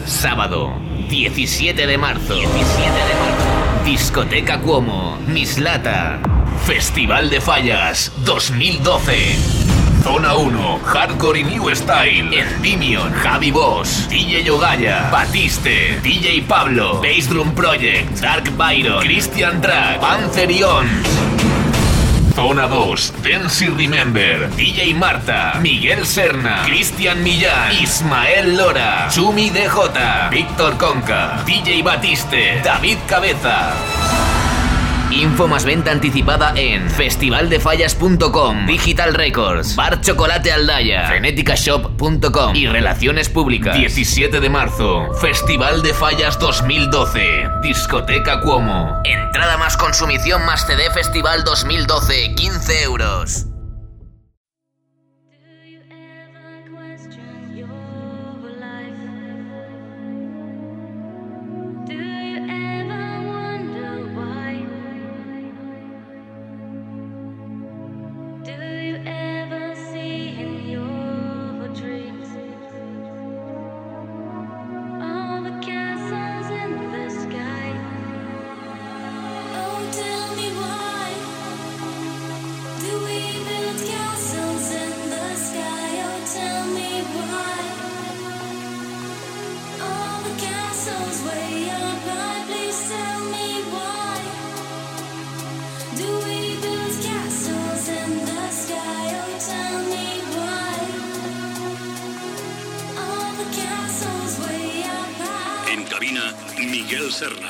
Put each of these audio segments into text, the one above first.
Sábado, 17 de marzo. Discoteca Cuomo, Mislata. Festival de Fallas 2012. Zona 1, Hardcore y New Style. Endymion, Javi Boss, DJ Ogaya, Batiste, DJ Pablo, Bassdrum Project, Dark Byron, Christian Drag, Panzer Ions. Zona 2, Dance y Remember, DJ Marta, Miguel Serna, Cristian Millán, Ismael Lora, Chumi DJ, Víctor Conca, DJ Batiste, David Cabeza. Info más venta anticipada en festivaldefallas.com, Digital Records, Bar Chocolate Aldaya, feneticashop.com y Relaciones Públicas. 17 de marzo, Festival de Fallas 2012, Discoteca Cuomo. Entrada más consumición más CD Festival 2012, 15 euros. Miguel Serna.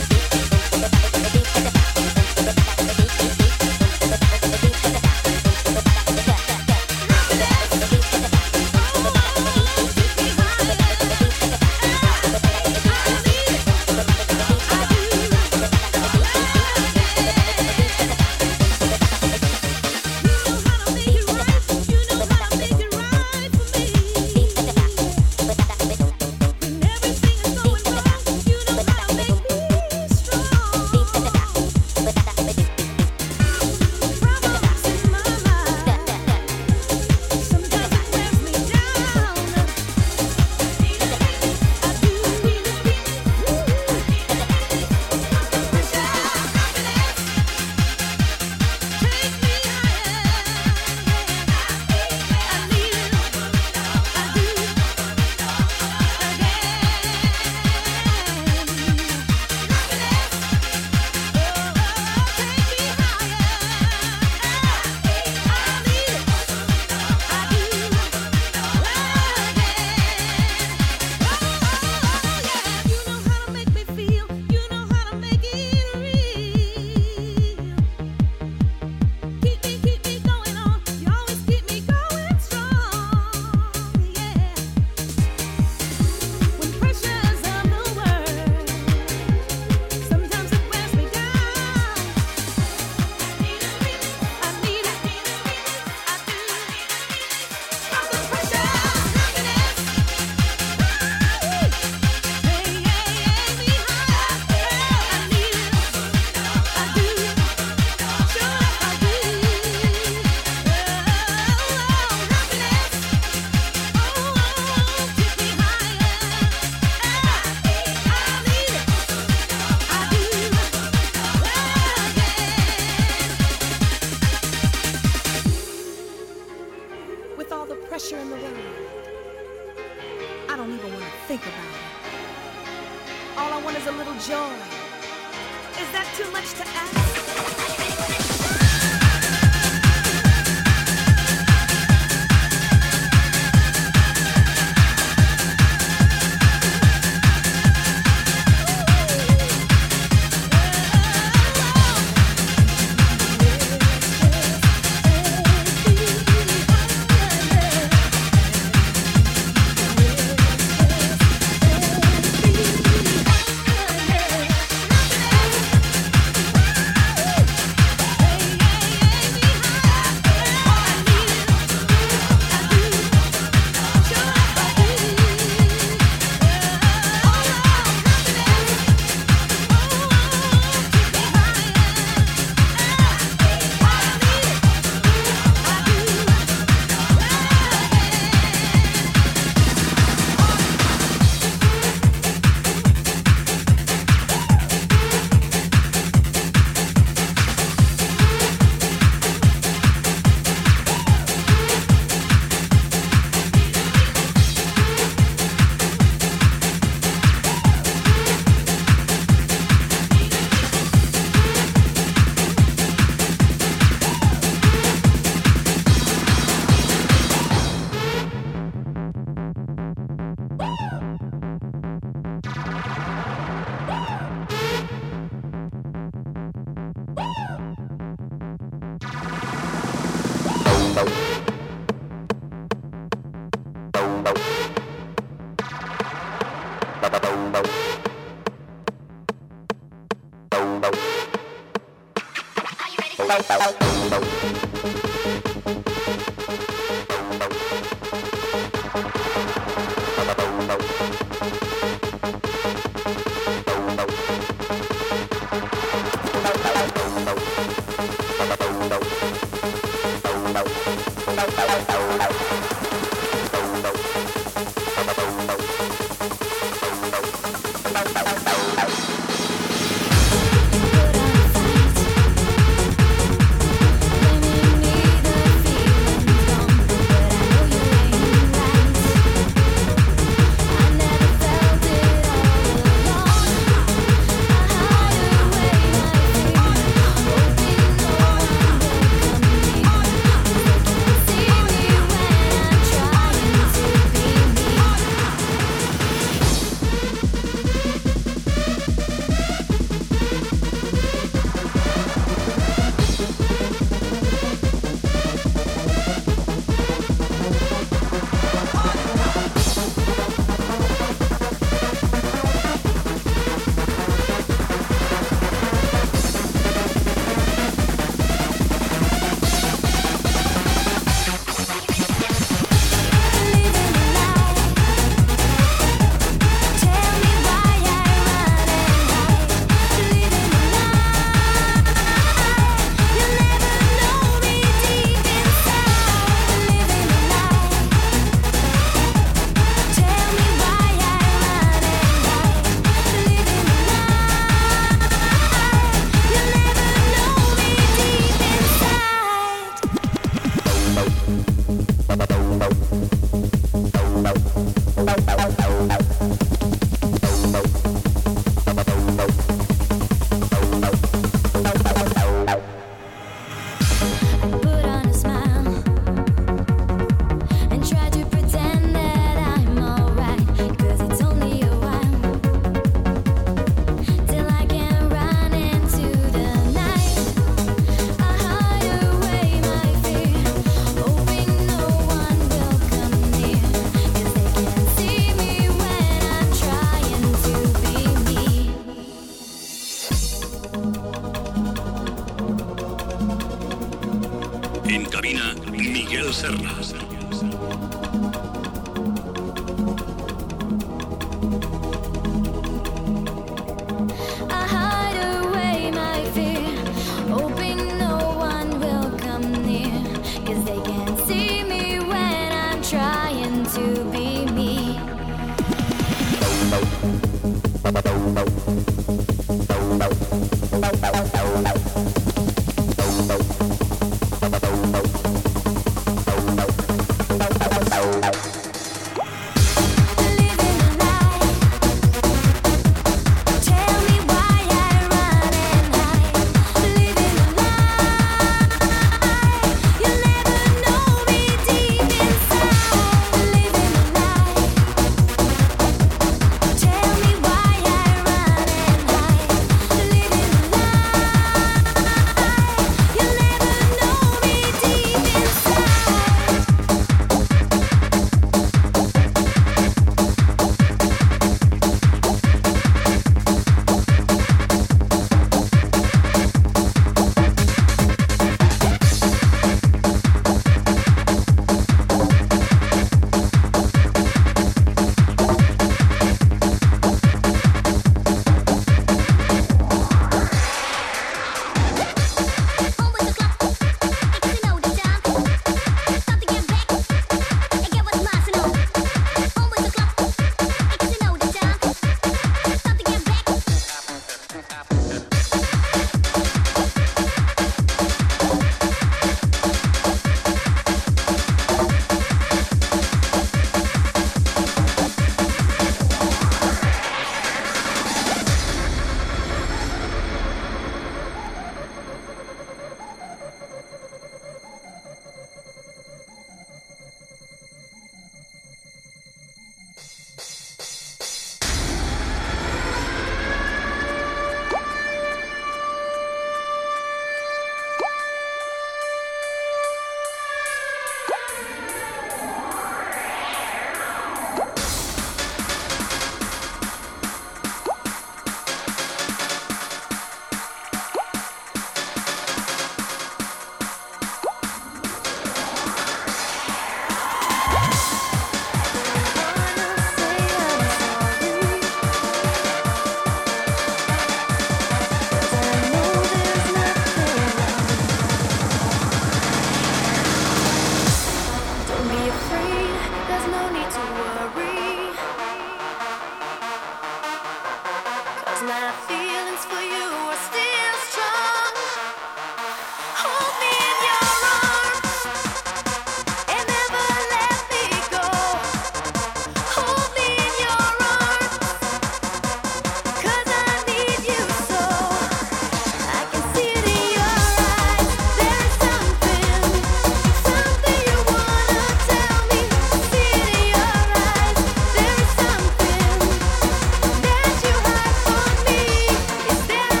Is there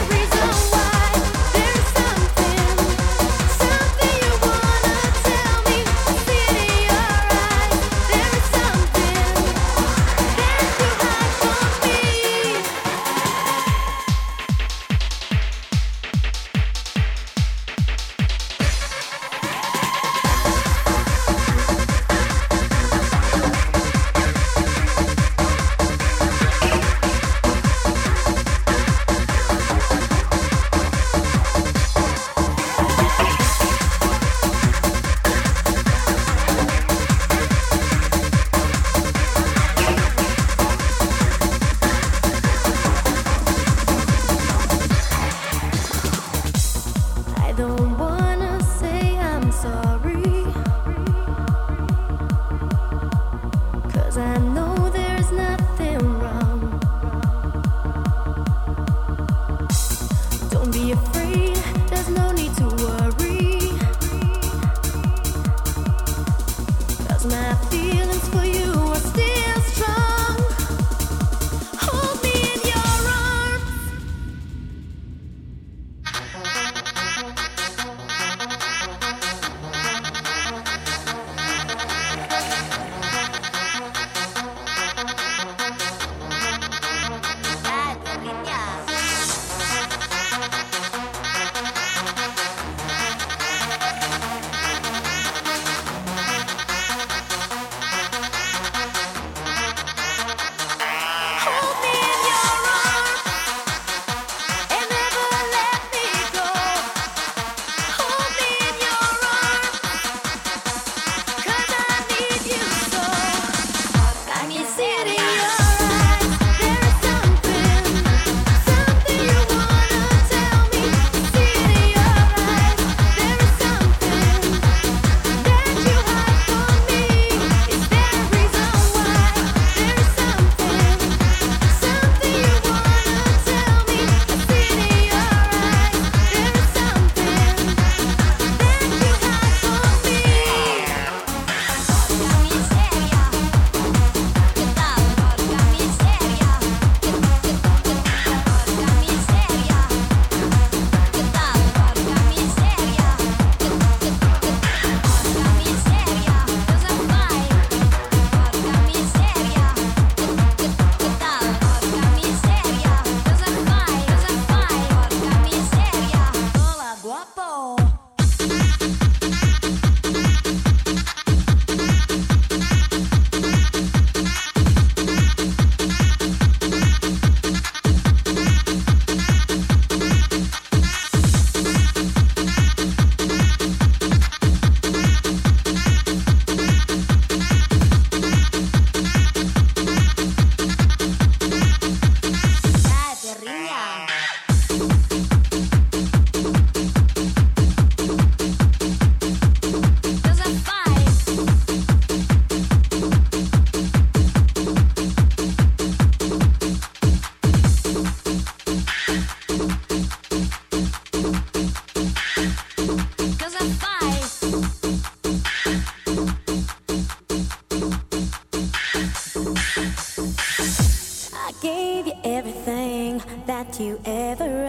that you ever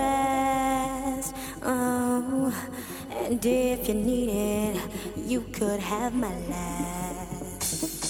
asked. Oh, and if you need it, you could have my last.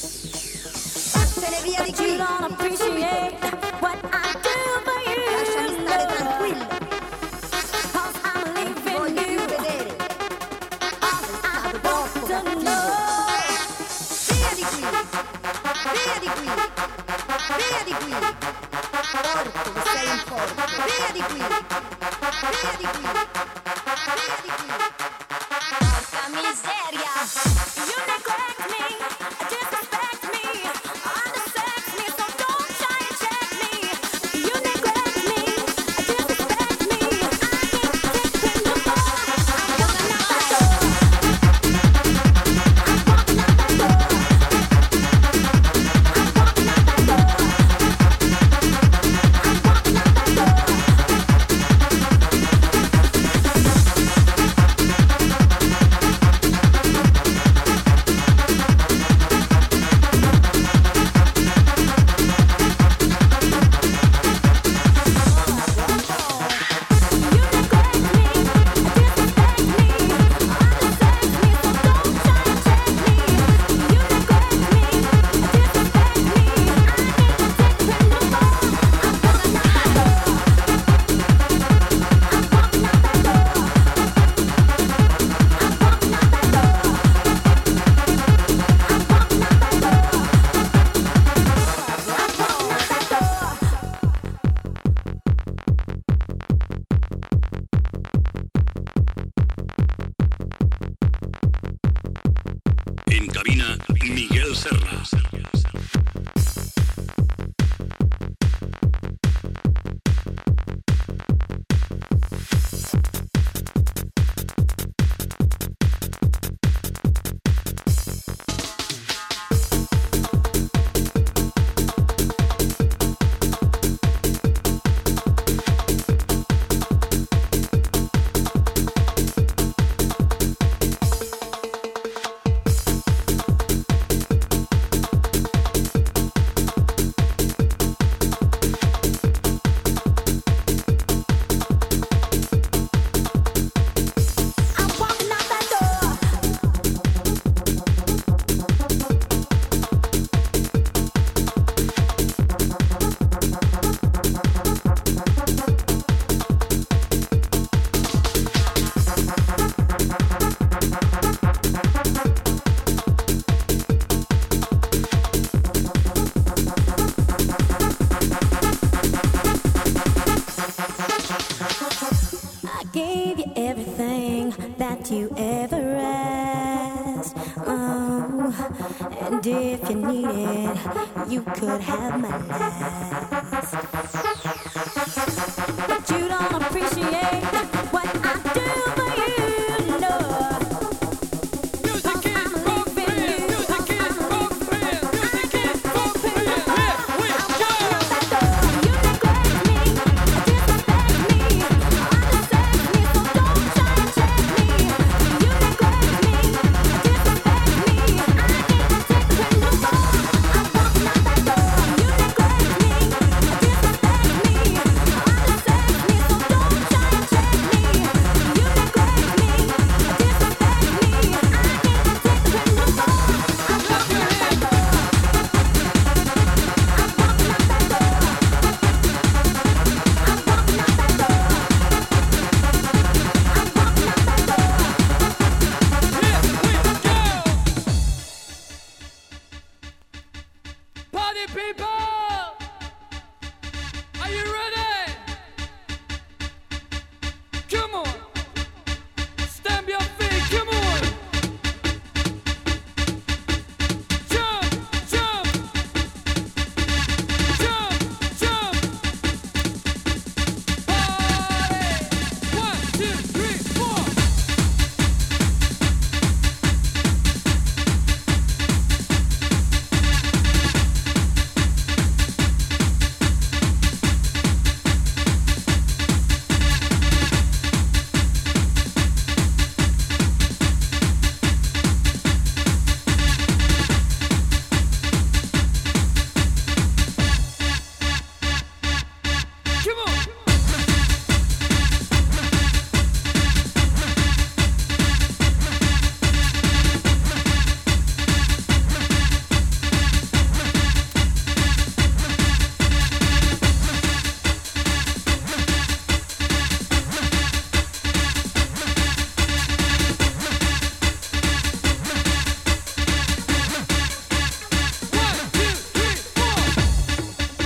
But you don't appreciate what I do for you. Lasciami stare tranquillo. 'Cause I'm leaving Voglio you. più vedere. All I want to know. Via di qui. Via di qui. Via di qui. Porco, che sei un porco. Via di qui. Via di qui. Via di qui. Porca miseria. You neglect me, disrespect me, undersex me, so don't try and check me. You neglect me, disrespect me, I ain't taking no more. I'm walking out that door. En cabina, Miguel Serra. And if you need it, you could have my last. But you don't appreciate what I do for you, no. Music is bumping, music is bumping, music is bumping. Here we go. You neglect me, disrespect me, understand me, so don't try to check me. You neglect me, disrespect me, I ain't disciplined no more. I walk out that door. You neglect me, disrespect me, understand me, so don't try to check me. You neglect me, disrespect me, I ain't disciplined no more. I walk out that door. Party people, are you ready? Come on, stamp your feet, come on. Jump, jump, jump, jump. Party, 1, 2, 3, 4. Come on. One, two, three, four.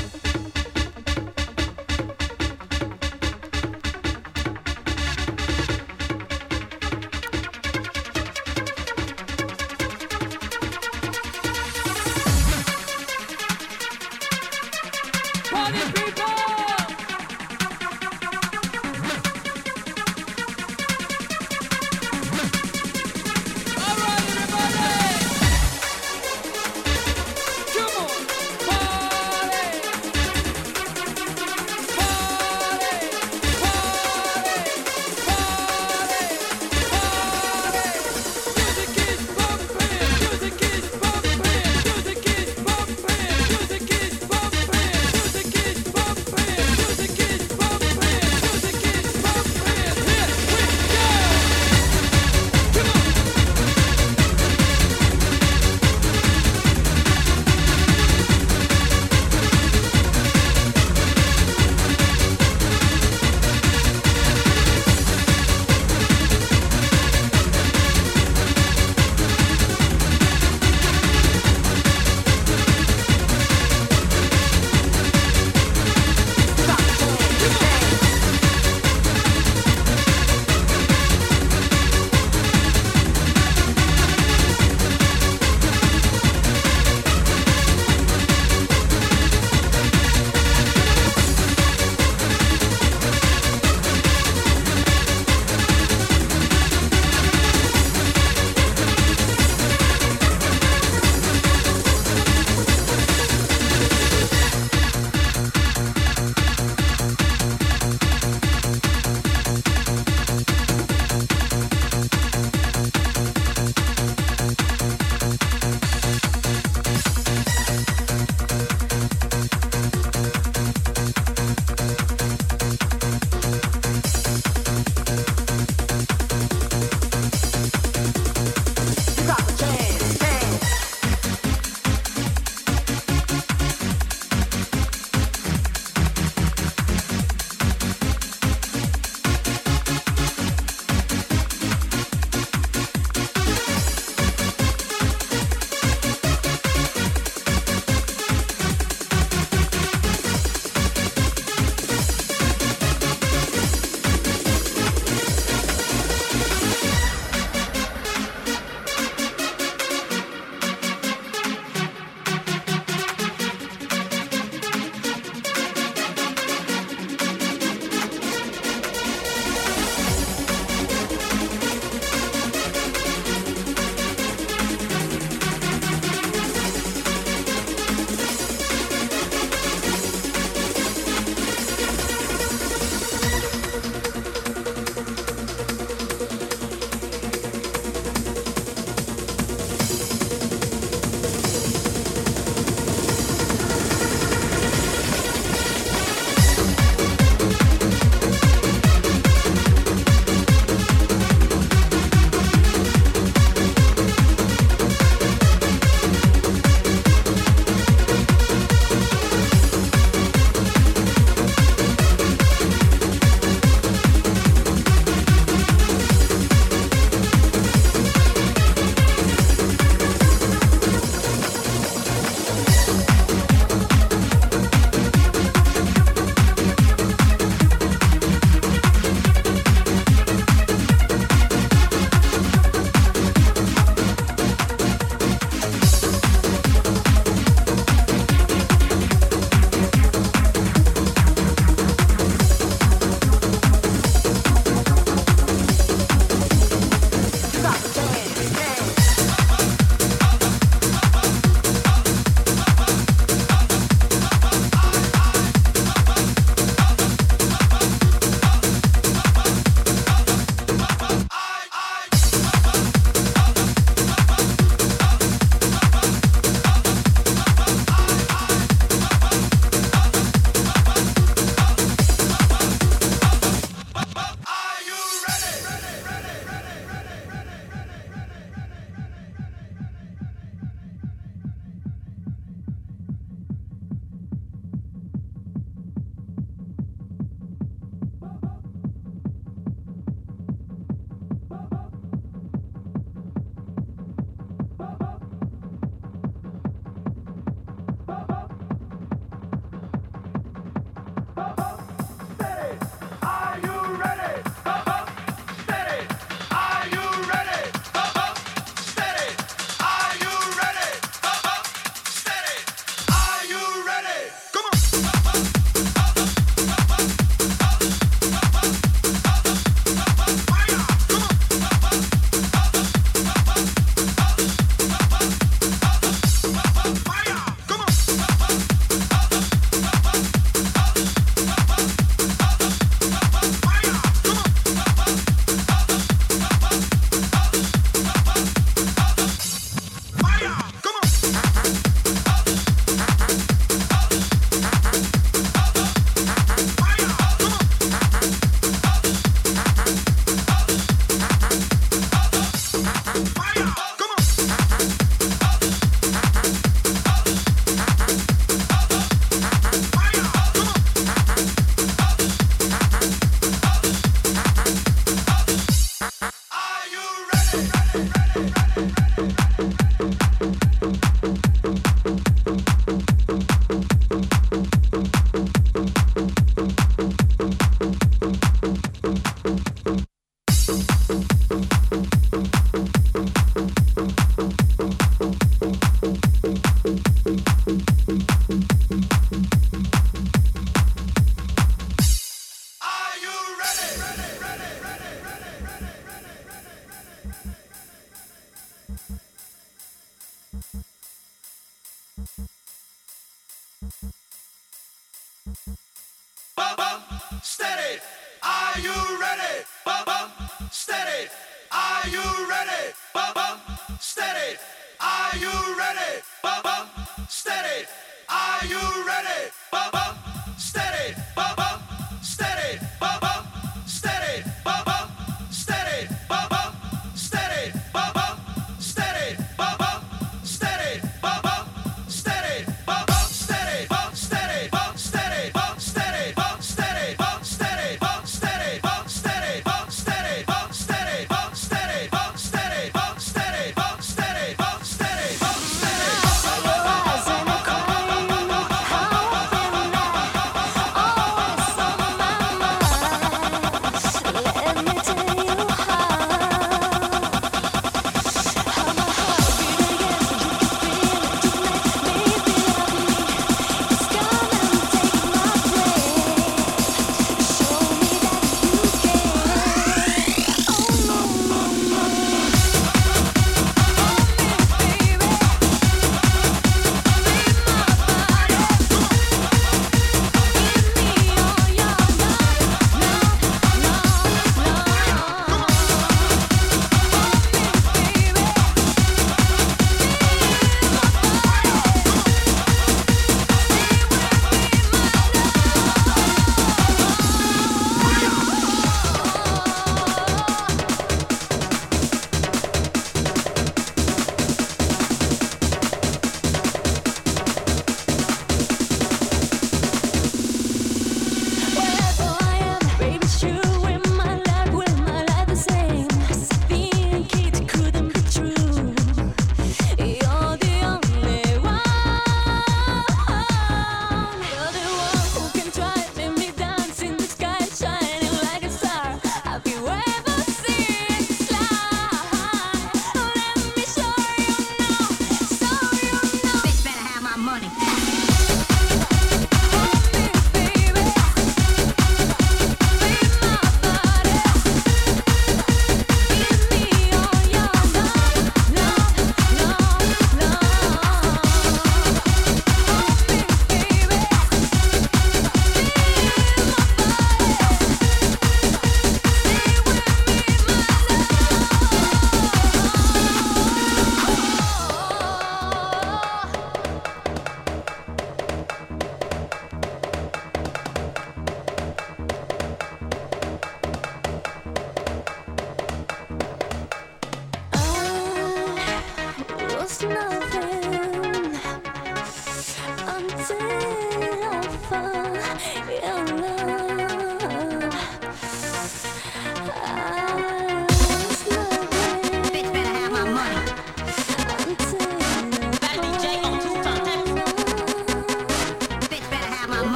Party people! All right, everybody! Come on! Party! Party! Party! Music is bumping! Music is bumping! Music is bumping! Music is bumping! Music is bumping! Bum, bum, steady. Are you ready? Bum, bum, steady. Are you ready? Bum, bum, steady. Are you ready? Bum, bum, steady. Are you ready? Bum, bum, steady. Bum, bum, steady. Bum, bum, steady. Bum, bum, steady. Bum, bum, steady. Bum, bum, steady. Bum, bum, steady. Bum, bum, steady. Bum, bum, steady. Bum, steady. Bum, steady. Bum, steady. Bum, steady. Bum, steady. Bum, steady. Bum, steady. Bum, steady. Bum, steady. Bum, steady. Bum, steady. Bum, steady. Bum, steady. Bum, steady. Bum, steady.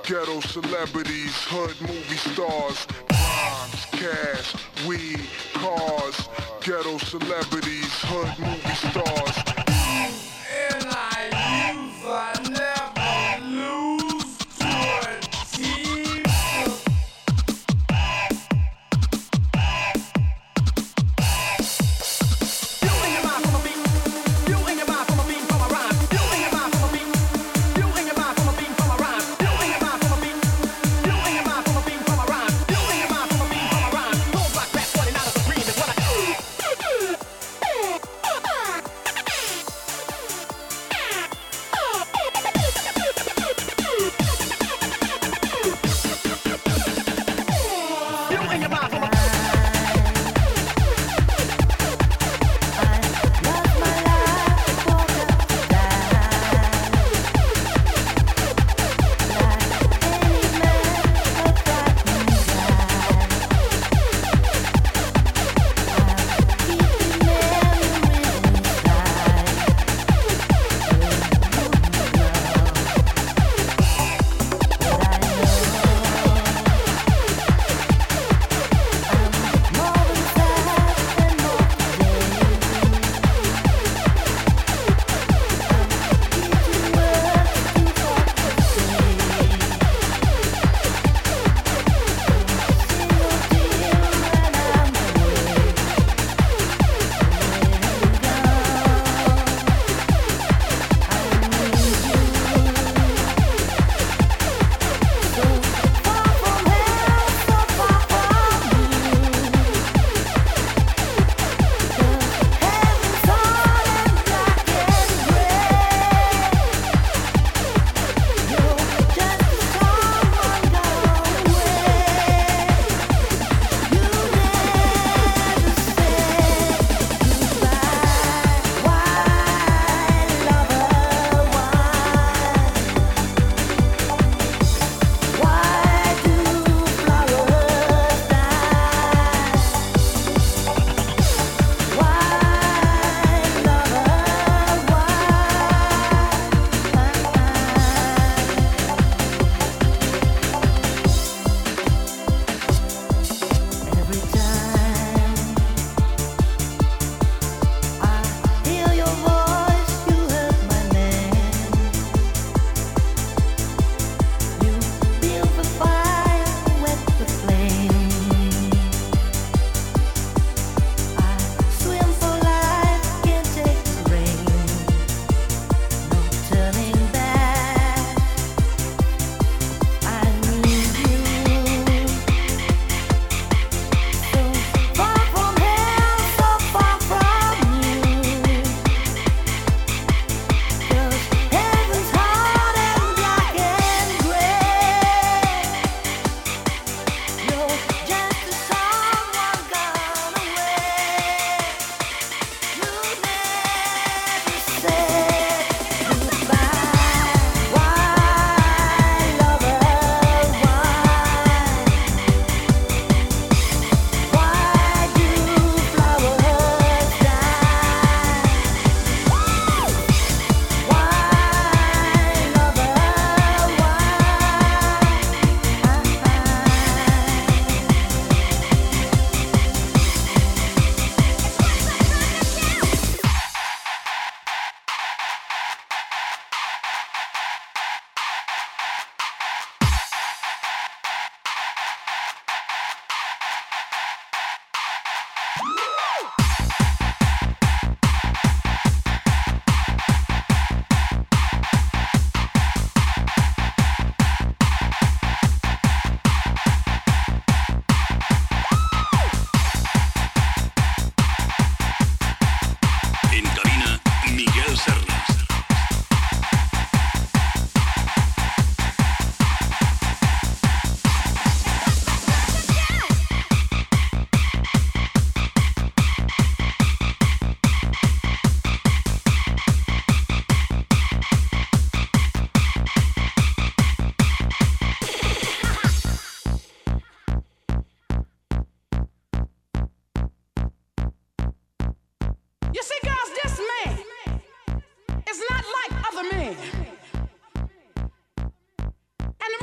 Ghetto celebrities, hood movie stars, rhymes, cash, weed, cars. Ghetto celebrities, hood movie stars. And I never lose to a team. You in your mind from a beat. You in your mind from a beat from a rhyme. You in your mind from a beat. You in your mind from a beat from a rhyme. You in your mind from a beat. You in your mind from a beat from a rhyme. You in your mind from a beat from a rhyme. Don't rock rap 49 is a dream is what I do.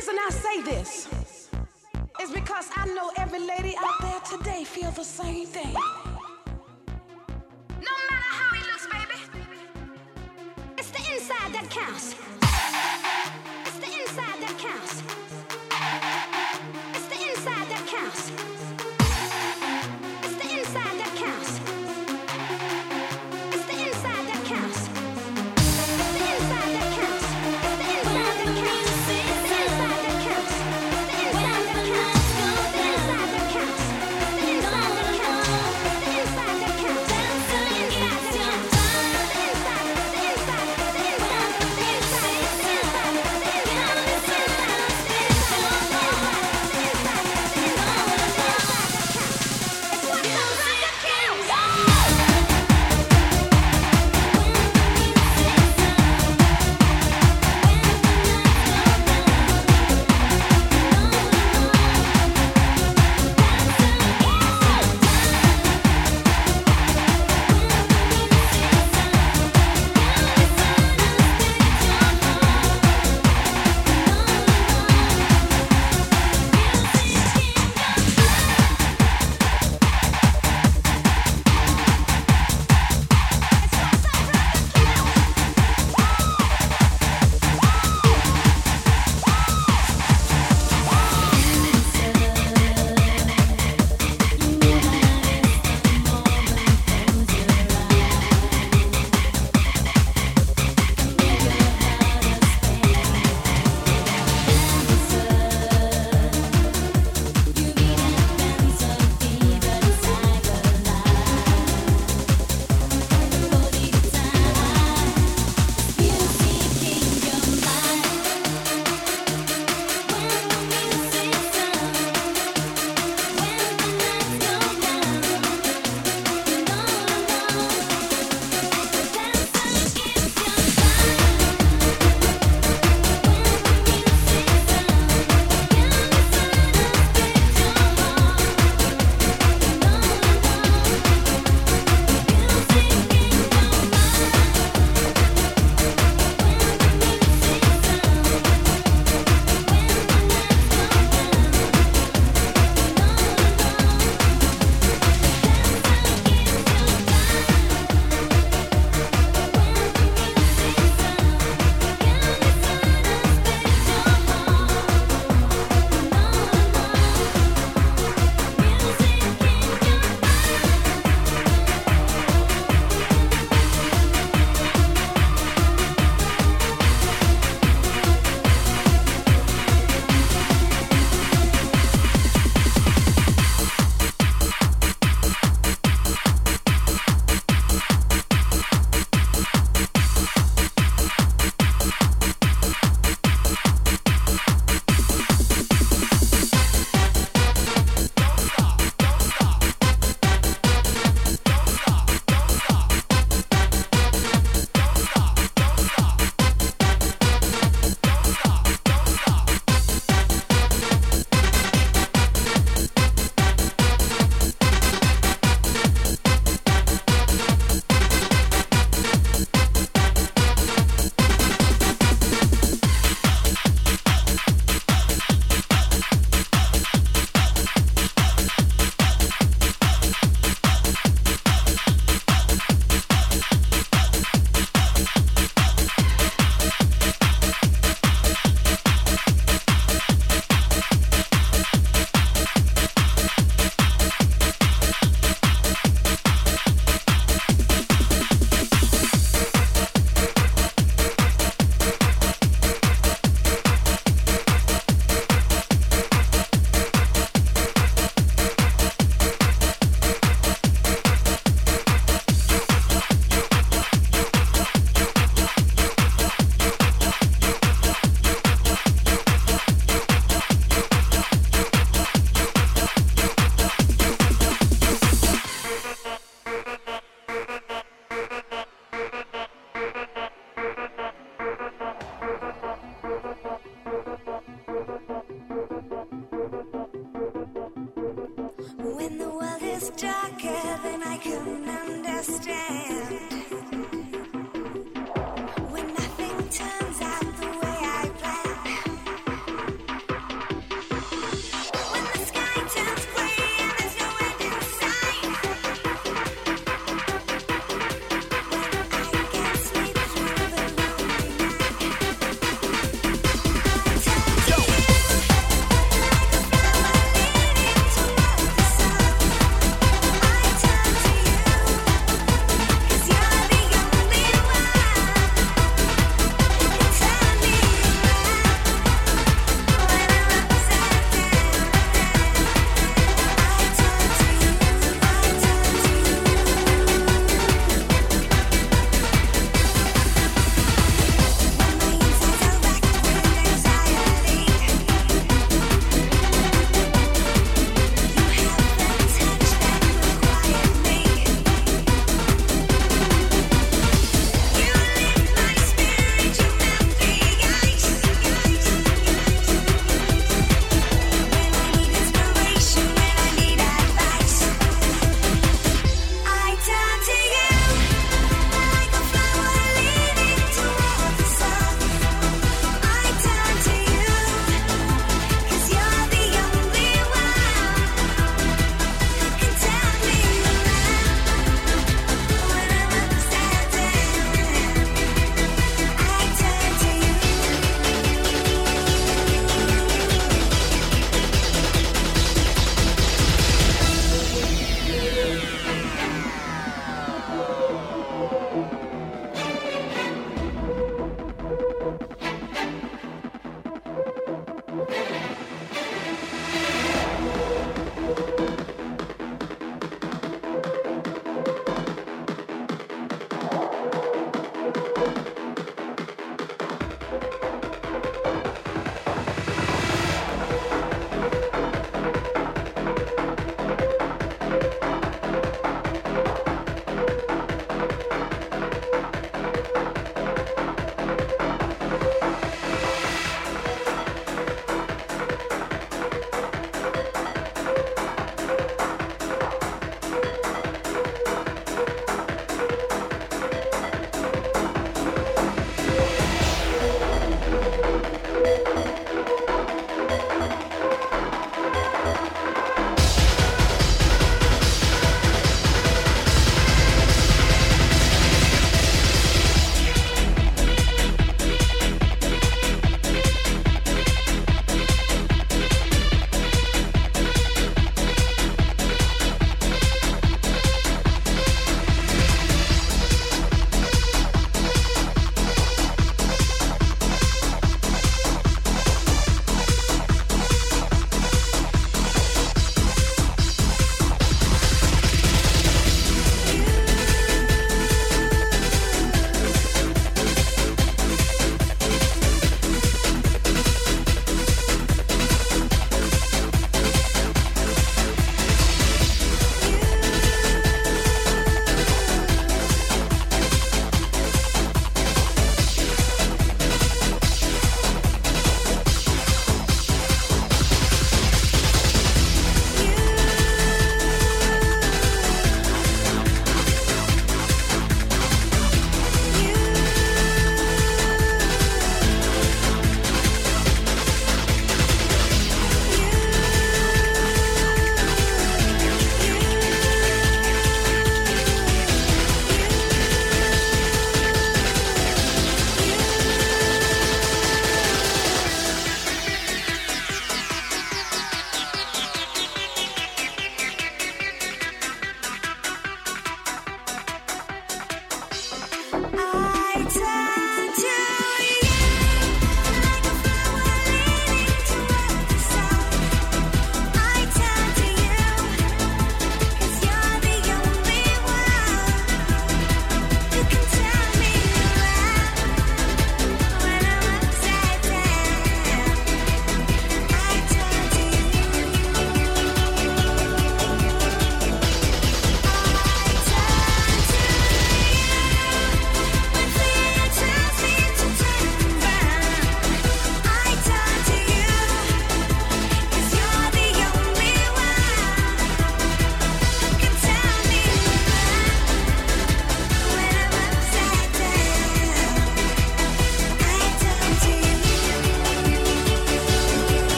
reason I say this is because I know every lady out there today feels the same thing. No matter how he looks, baby, it's the inside that counts. It's the inside that counts. It's the inside that counts. It's the inside that counts. It's the inside that counts. It's the inside that counts. It's the inside that counts. It's the inside that counts. It's the inside that counts. It's the inside that counts. It's the inside that counts. It's the inside that counts. It's the inside that counts.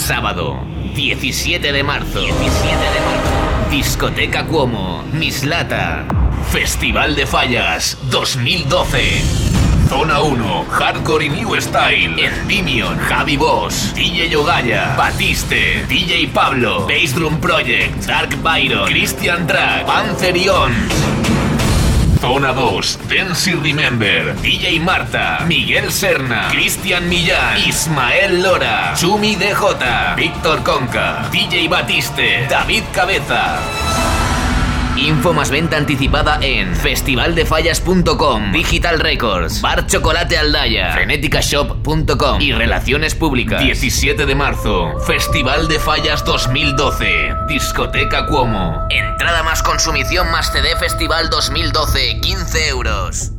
Sábado, 17 de marzo. Discoteca Cuomo, Mislata. Festival de Fallas 2012. Zona 1, Hardcore y New Style. Endymion, Javi Boss, DJ Yogaya, Batiste, DJ Pablo, Bass Drum Project, Dark Byron, Christian Track, Pantherion. Zona 2, Dance y Remember, DJ Marta, Miguel Serna, Cristian Millán, Ismael Lora, Chumi DJ, Víctor Conca, DJ Batiste, David Cabeza. Info más venta anticipada en festivaldefallas.com, Digital Records, Bar Chocolate Aldaya, freneticashop.com y Relaciones Públicas. 17 de marzo, Festival de Fallas 2012, Discoteca Cuomo. Entrada más consumición más CD Festival 2012, 15 euros.